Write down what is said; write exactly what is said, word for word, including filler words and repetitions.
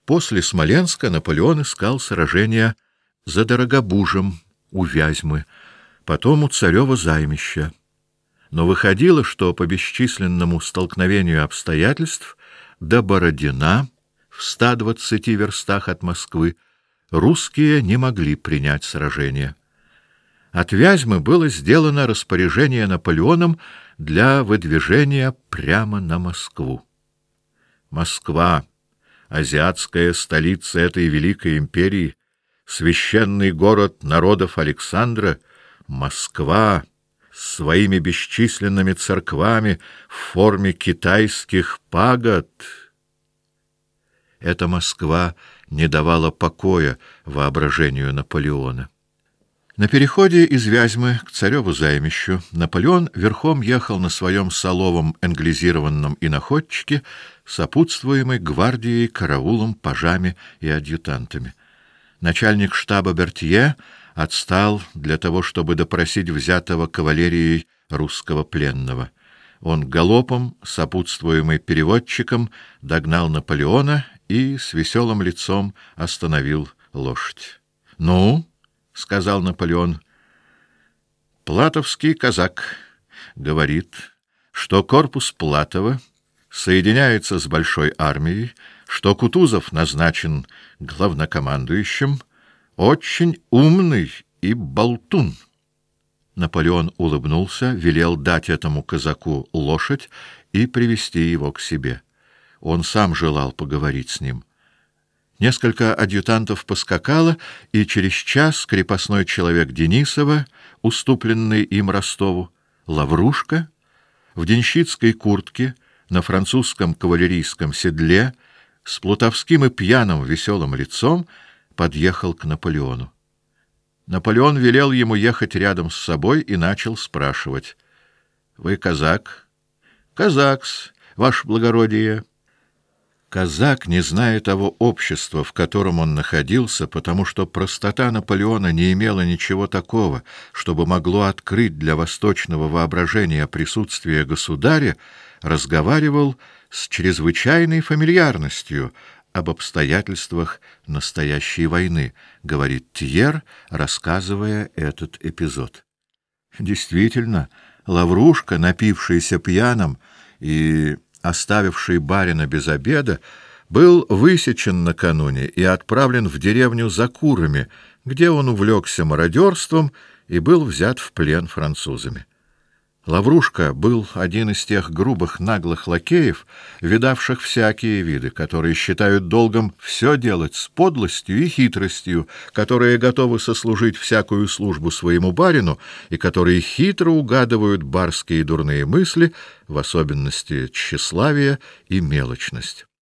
После Смоленска Наполеон искал сражения за Дорогобужем у Вязьмы, потом у Царева займища. Но выходило, что по бесчисленному столкновению обстоятельств до Бородина, в ста двадцати верстах от Москвы, русские не могли принять сражение. От Вязьмы было сделано распоряжение Наполеоном для выдвижения прямо на Москву. Москва, азиатская столица этой великой империи, священный город народов Александра, Москва с своими бесчисленными церквами в форме китайских пагод. Эта Москва не давала покоя воображению Наполеона. На переходе из Вязьмы к Цареву займищу Наполеон верхом ехал на своем соловом англизированном иноходчике, сопутствуемый гвардией, караулом, пажами и адъютантами. Начальник штаба Бертье отстал для того, чтобы допросить взятого кавалерией русского пленного. Он галопом, сопутствуемый переводчиком, догнал Наполеона и с веселым лицом остановил лошадь. — Ну? — сказал Наполеон. — Платовский казак говорит, что корпус Платова соединяется с большой армией, что Кутузов назначен главнокомандующим, очень умный и болтун. Наполеон улыбнулся, велел дать этому казаку лошадь и привести его к себе. Он сам желал поговорить с ним. Несколько адъютантов поскакало, и через час крепостной человек Денисова, уступленный им Ростову, Лаврушка, в денщицкой куртке, на французском кавалерийском седле, с плутовским и пьяным веселым лицом, подъехал к Наполеону. Наполеон велел ему ехать рядом с собой и начал спрашивать: — Вы казак? — Казакс, ваше благородие. Казак, не зная того общества, в котором он находился, потому что простота Наполеона не имела ничего такого, чтобы могло открыть для восточного воображения присутствие государя, разговаривал с чрезвычайной фамильярностью об обстоятельствах настоящей войны, говорит Тьер, рассказывая этот эпизод. Действительно, Лаврушка, напившийся пьяным и оставивший барина без обеда, был высечен накануне и отправлен в деревню за курами, где он увлекся мародерством и был взят в плен французами. Лаврушка был один из тех грубых наглых лакеев, видавших всякие виды, которые считают долгом все делать с подлостью и хитростью, которые готовы сослужить всякую службу своему барину и которые хитро угадывают барские дурные мысли, в особенности тщеславие и мелочность.